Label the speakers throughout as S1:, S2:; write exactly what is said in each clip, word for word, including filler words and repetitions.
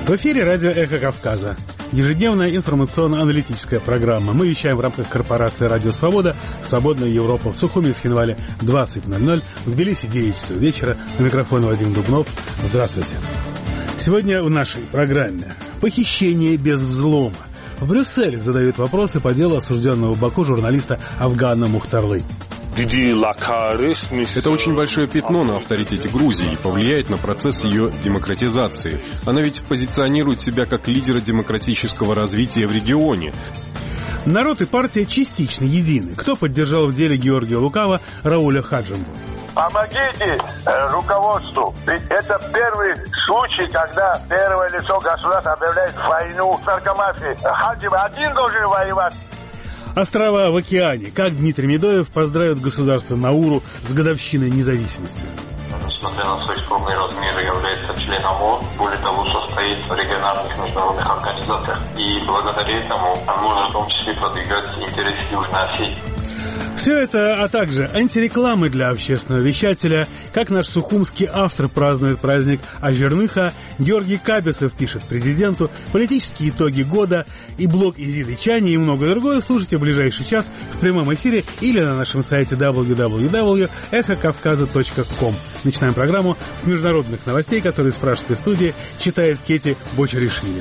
S1: В эфире радио «Эхо Кавказа». Ежедневная информационно-аналитическая программа. Мы вещаем в рамках корпорации «Радио Свобода» «Свободная Европа» в Сухуми и Схинвале двадцать ноль ноль, в Тбилиси девять часов вечера. На микрофоне Вадим Дубнов. Здравствуйте. Сегодня в нашей программе похищение без взлома. В Брюсселе задают вопросы по делу осужденного в Баку журналиста Афгана Мухтарлы.
S2: Это очень большое пятно на авторитете Грузии и повлияет на процесс ее демократизации. Она ведь позиционирует себя как лидера демократического развития в регионе.
S1: Народ и партия частично едины. Кто поддержал в деле Георгия Лукава Рауля Хаджимбу?
S3: Помогите э, руководству. Ведь это первый случай, когда первое лицо государства объявляет войну наркомафии. Хаджимбу один должен воевать.
S1: Острова в океане. Как Дмитрий Медоев поздравит государство Науру с годовщиной независимости?
S4: Несмотря на свой скромный размер, является членом ООН, более того, состоит в региональных международных организациях. И благодаря этому он может в том числе продвигать интересы Южной Осетии.
S1: Все это, а также антирекламы для общественного вещателя, как наш сухумский автор празднует праздник Ажерныха, Георгий Кабесов пишет президенту, политические итоги года и блог Изиды Чани и многое другое слушайте в ближайший час в прямом эфире или на нашем сайте дабл ю дабл ю дабл ю точка эхо кавказа точка ком. Начинаем программу с международных новостей, которые из пражской студии читает Кети Бочаришвили.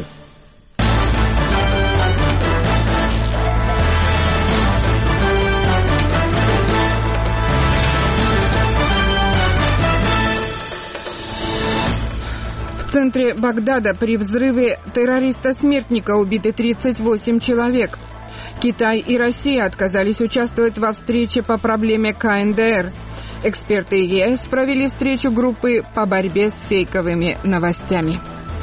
S5: В центре Багдада при взрыве террориста-смертника убиты тридцать восемь человек. Китай и Россия отказались участвовать во встрече по проблеме ка эн дэ эр. Эксперты ЕС провели встречу группы по борьбе с фейковыми новостями.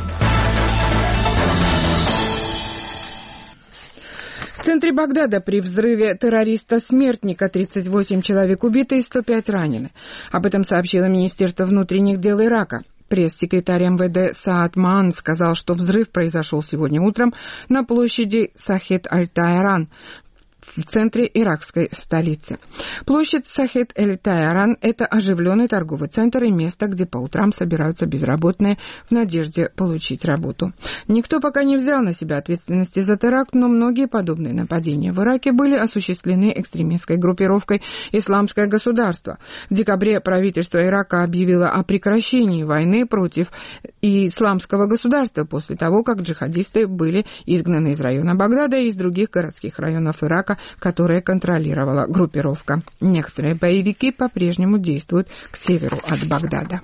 S5: В центре Багдада при взрыве террориста-смертника тридцать восемь человек убиты и сто пять ранены. Об этом сообщило Министерство внутренних дел Ирака. Пресс-секретарь эм вэ дэ Саад Маан сказал, что взрыв произошел сегодня утром на площади Сахет-аль-Тайран в центре иракской столицы. Площадь Сахет-эль-Тайран – это оживленный торговый центр и место, где по утрам собираются безработные в надежде получить работу. Никто пока не взял на себя ответственности за теракт, но многие подобные нападения в Ираке были осуществлены экстремистской группировкой «Исламское государство». В декабре правительство Ирака объявило о прекращении войны против Исламского государства после того, как джихадисты были изгнаны из района Багдада и из других городских районов Ирака, которые контролировала группировка. Некоторые боевики по-прежнему действуют к северу от Багдада.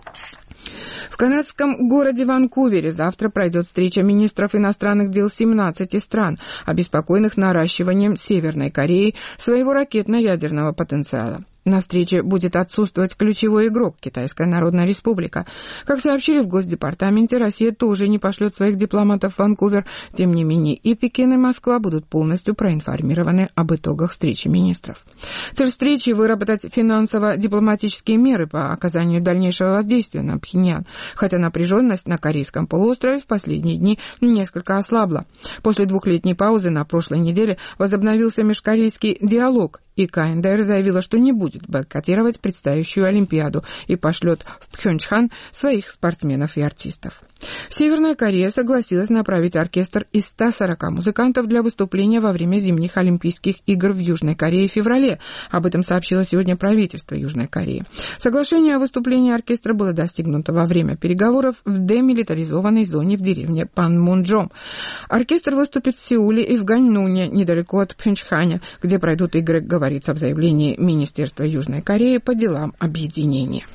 S5: В канадском городе Ванкувере завтра пройдет встреча министров иностранных дел семнадцати стран, обеспокоенных наращиванием Северной Кореи своего ракетно-ядерного потенциала. На встрече будет отсутствовать ключевой игрок – Китайская Народная Республика. Как сообщили в Госдепартаменте, Россия тоже не пошлет своих дипломатов в Ванкувер. Тем не менее, и Пекин, и Москва будут полностью проинформированы об итогах встречи министров. Цель встречи – выработать финансово-дипломатические меры по оказанию дальнейшего воздействия на Пхеньян, хотя напряженность на Корейском полуострове в последние дни несколько ослабла. После двухлетней паузы на прошлой неделе возобновился межкорейский диалог, и ка эн дэ эр заявила, что не будет бойкотировать предстоящую Олимпиаду и пошлет в Пхенчхан своих спортсменов и артистов. Северная Корея согласилась направить оркестр из ста сорока музыкантов для выступления во время зимних Олимпийских игр в Южной Корее в феврале. Об этом сообщило сегодня правительство Южной Кореи. Соглашение о выступлении оркестра было достигнуто во время переговоров в демилитаризованной зоне в деревне Панмунджом. Оркестр выступит в Сеуле и в Ганьнуне, недалеко от Пхенчханя, где пройдут игры, говорится в заявлении Министерства Южной Кореи по делам объединения.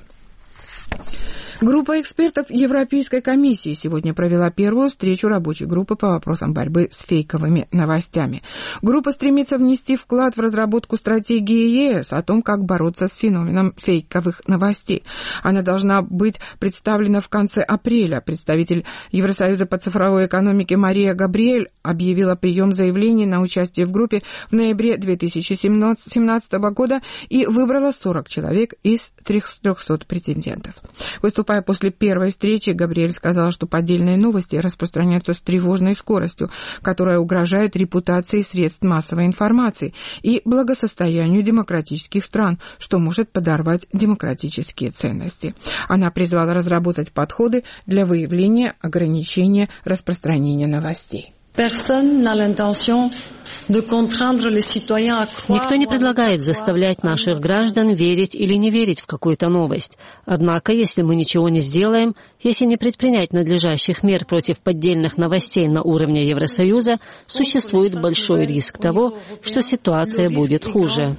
S5: Группа экспертов Европейской комиссии сегодня провела первую встречу рабочей группы по вопросам борьбы с фейковыми новостями. Группа стремится внести вклад в разработку стратегии ЕС о том, как бороться с феноменом фейковых новостей. Она должна быть представлена в конце апреля. Представитель Евросоюза по цифровой экономике Мария Габриэль объявила прием заявлений на участие в группе в ноябре две тысячи семнадцатого года и выбрала сорок человек из трехсот претендентов. Выступая Выступая после первой встречи, Габриэль сказала, что поддельные новости распространяются с тревожной скоростью, которая угрожает репутации средств массовой информации и благосостоянию демократических стран, что может подорвать демократические ценности. Она призвала разработать подходы для выявления, ограничения распространения новостей.
S6: Никто не предлагает заставлять наших граждан верить или не верить в какую-то новость. Однако, если мы ничего не сделаем, если не предпринять надлежащих мер против поддельных новостей на уровне Евросоюза, существует большой риск того, что ситуация будет хуже.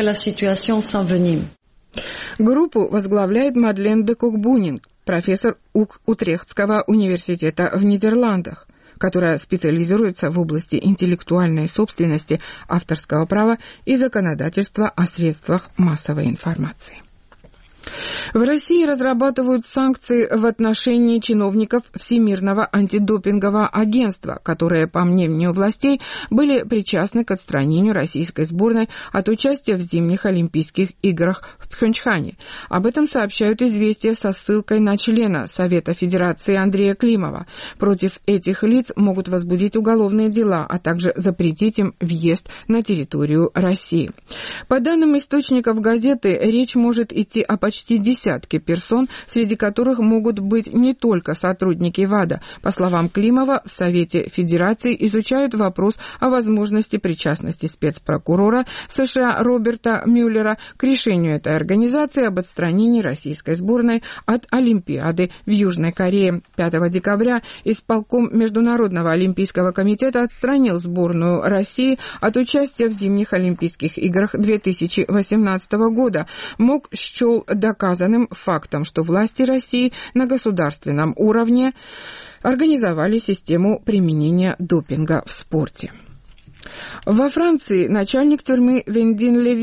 S5: Группу возглавляет Мадлен де Кокбунинг, профессор Утрехтского университета в Нидерландах, которая специализируется в области интеллектуальной собственности, авторского права и законодательства о средствах массовой информации. В России разрабатывают санкции в отношении чиновников Всемирного антидопингового агентства, которые, по мнению властей, были причастны к отстранению российской сборной от участия в зимних Олимпийских играх в Пхенчхане. Об этом сообщают «Известия» со ссылкой на члена Совета Федерации Андрея Климова. Против этих лиц могут возбудить уголовные дела, а также запретить им въезд на территорию России. По данным источников газеты, речь может идти о почти десятке персон, среди которых могут быть не только сотрудники ВАДА. По словам Климова, в Совете Федерации изучают вопрос о возможности причастности спецпрокурора США Роберта Мюллера к решению этой организации об отстранении российской сборной от Олимпиады в Южной Корее. пятого декабря исполком Международного олимпийского комитета отстранил сборную России от участия в зимних Олимпийских играх две тысячи восемнадцатого года. МОК счел доказанным фактом, что власти России на государственном уровне организовали систему применения допинга в спорте. Во Франции начальник тюрьмы Вендин Леви